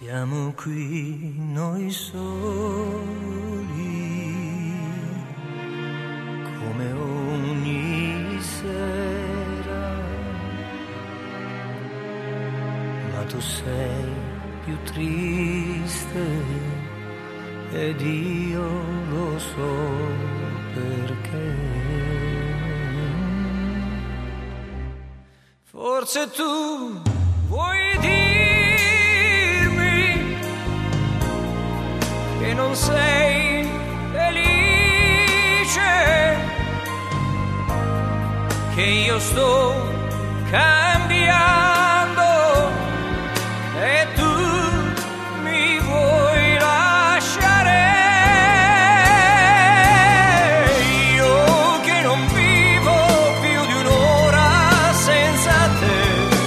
Siamo qui noi soli, come ogni sera, ma tu sei più triste ed io lo so perché. Forse tu vuoi dirmi che non sei felice, che io sto cambiando e tu mi vuoi lasciare. Io che non vivo più di un'ora senza te,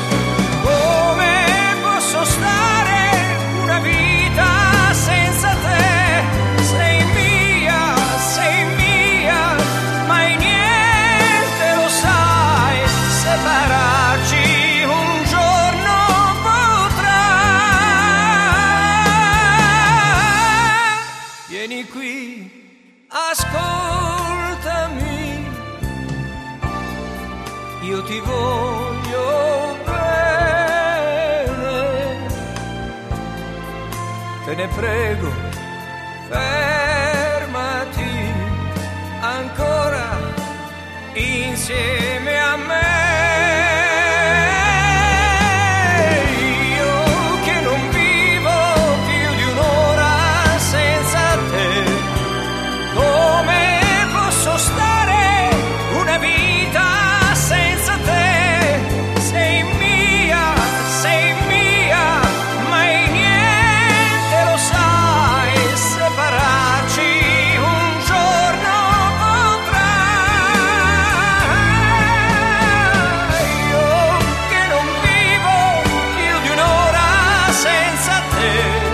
come posso stare una vita senza te? Sei mia, mai niente lo sai, separarci un giorno potrà. Vieni qui, ascoltami, io ti voglio bene, te ne prego, fermati ancora insieme a me. Io che non vivo più di un'ora senza te, come posso stare una vita senza te? Sei mia, mai niente lo sai, separarci un giorno potrà. Io che non vivo più di un'ora senza te.